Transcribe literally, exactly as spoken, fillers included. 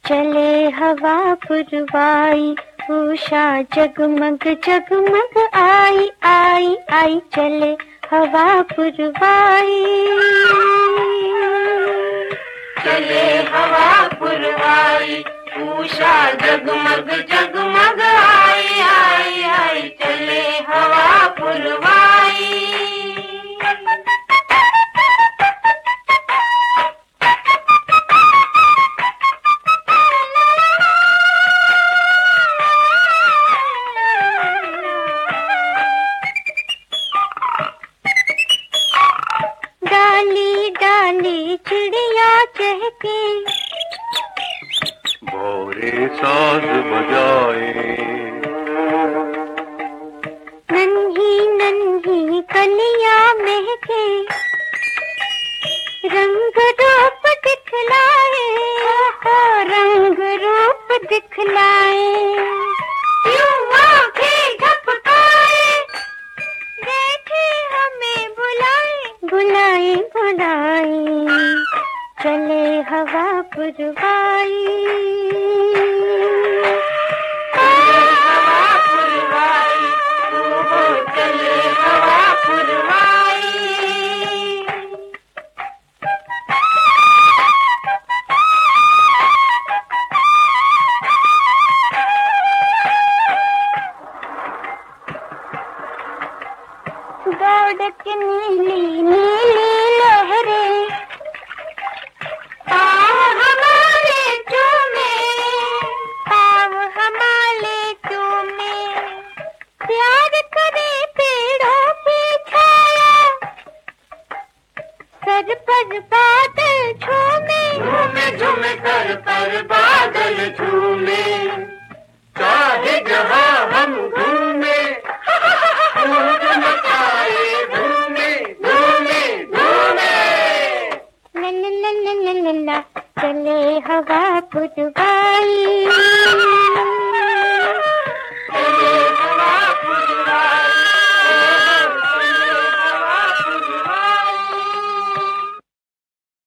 चले हवा पुरवाई, उषा जगमग जगमग आई आई आई, चले हवा पुरवाई। चले हवा पुरवाई, उषा जगमग जगमग आई आई आई, चले हवा पुरवाई। डाली डाली चिड़िया चहके, भौरे साज बजाए, नन्ही नन्ही कलियां महके, रंग रूप दिखलाए, रंग रूप दिखलाए। यूं आंखें झपकाए, देखे हमें बुलाए बुलाए बुलाए, चले हवा पुरवाई। हवा पुरवाई, ओ चले हवा पुरवाई। दौड़ के नीली नीली लहरें, पाँव हमारे चूमे, पाँव हमारे चूमे, प्यार करे पेड़ों की छाया, सर पर बादल झूमे, झूमे झूमे कर पर बादल झूमे, चाहे जहाँ हम घूमे, धूम मचाए धूमे धूमे धूमे। ला ला ला ला ला ला, चले हवा पुरवाई।